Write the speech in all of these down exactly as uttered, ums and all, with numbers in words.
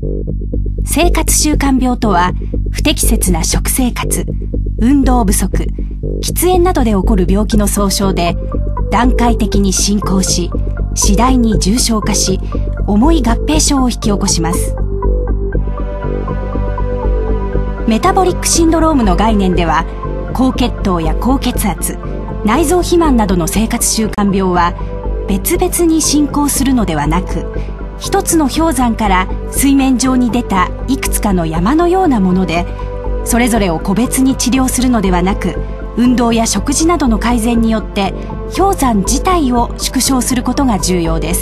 生活習慣病とは、不適切な食生活、運動不足、喫煙などで起こる病気の総称で、段階的に進行し、次第に重症化し、重い合併症を引き起こします。メタボリックシンドロームの概念では、高血糖や高血圧、内臓肥満などの生活習慣病は別々に進行するのではなく、一つの氷山から水面上に出たいくつかの山のようなもので、それぞれを個別に治療するのではなく、運動や食事などの改善によって氷山自体を縮小することが重要です。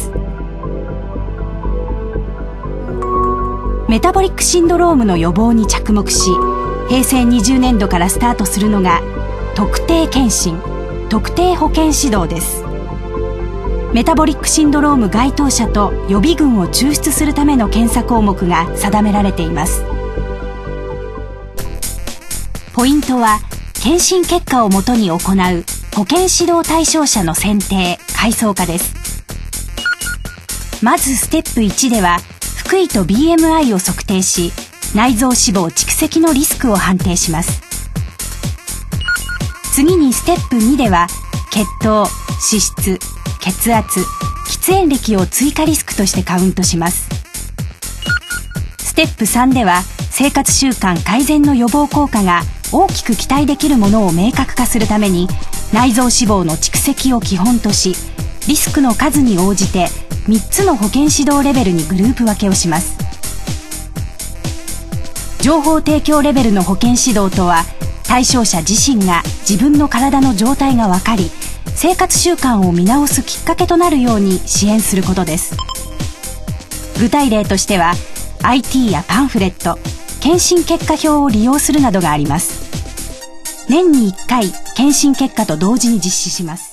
メタボリックシンドロームの予防に着目し、へいせいにじゅうねんどからスタートするのが特定健診、特定保健指導です。メタボリックシンドローム該当者と予備軍を抽出するための検査項目が定められています。ポイントは、検診結果をもとに行う保健指導対象者の選定・階層化です。まずステップいちでは、腹囲と ビーエムアイ を測定し、内臓脂肪蓄積のリスクを判定します。次にステップにでは、血糖、脂質、血圧、喫煙歴を追加リスクとしてカウントします。ステップさんでは、生活習慣改善の予防効果が大きく期待できるものを明確化するために、内臓脂肪の蓄積を基本とし、リスクの数に応じてみっつの保健指導レベルにグループ分けをします。情報提供レベルの保健指導とは、対象者自身が自分の体の状態が分かり、生活習慣を見直すきっかけとなるように支援することです。具体例としては、アイティー やパンフレット、検診結果表を利用するなどがあります。年にいっかい、検診結果と同時に実施します。